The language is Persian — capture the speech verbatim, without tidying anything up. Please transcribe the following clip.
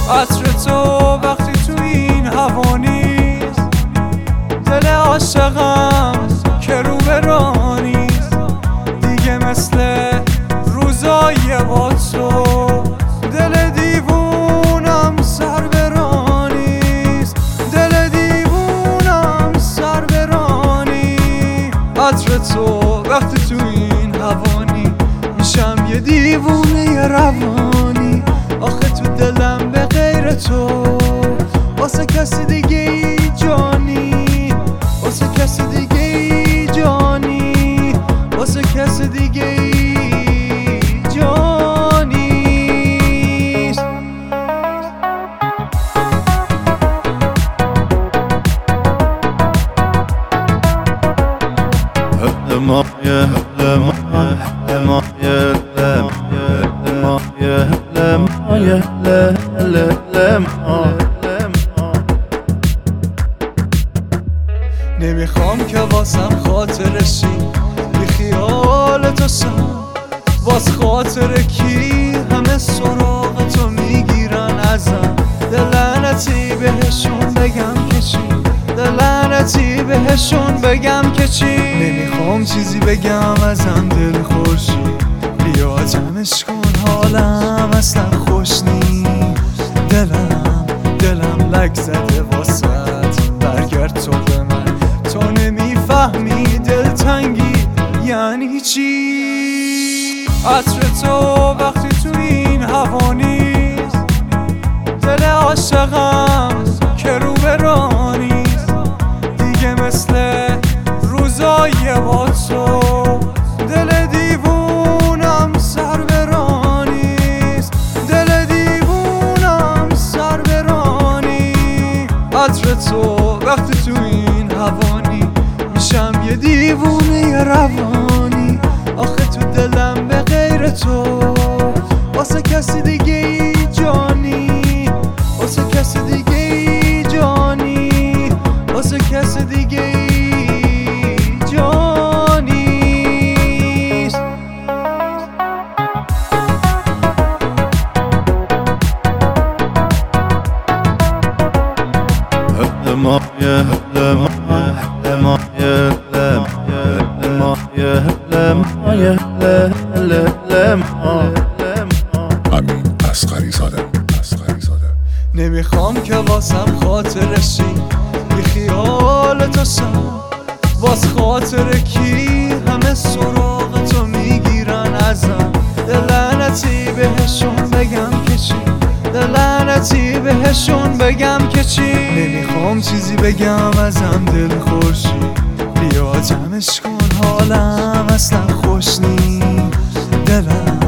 عطر تو وقتی تو این هوا نیست، دل عاشقم که رو به راه نیست دیگه مثل روزای با تو. دل دیوونم سر به راه نیست، دل دیوونم سر به راه نیست. عطر تو وقتی تو این هوا نیست میشم یه دیوونه روانی. آخه تو دلم به غیر تو واسه کسی دیگه ای جانی، واسه کسی دیگه ای جانی، واسه کسی دیگه ای جانی. ما يا لما لما يا لما لما يا لما يا لما. نمیخوام که واسم خاطرشی بی خیال تو سم، واس خاطر کی همه سراغ تو میگیرن ازم. دلعنتی بهشون بگم که چی، دلعنتی بهشون بگم که چی. نمیخوام چیزی بگم ازم دل خوشی، بیا جمعش کن حالم اصلا خوش نی. دلم دلم لک زده واسط، برگرد تو به من، تو نمیفهمی دلتنگی یعنی چی. عطر تو وقتی تو این هوا نیست، دل عاشقم که رو به راه نیست دیگه مثل روزای با تو. دل دیوونم سر به راه نیست، دل دیوونم سر به راه نیست. عطر تو وقتی تو این هوا نیست میشم یه دیوونه روانی. آخه تو دلم به غیر تو واسه کسی دیگه ای جانی، واسه کسی دیگه ای جانی، واسه کسی دیگه ای جانی. لما يا لما لما يا لما يا لما يا لما. امین اصغری زاده. اصغری زاده. نمیخوام که واسم خاطرشی بی خیال تو سم، واس خاطر کی همه سراغ تو میگیرن ازم. دلعنتی بهشون بگم که چی، دلعنتی بهشون بگم که چی. نمیخوام چیزی بگم ازم دل خوشی، بیا جمعش کن حالم اصلا خوش نی. دلم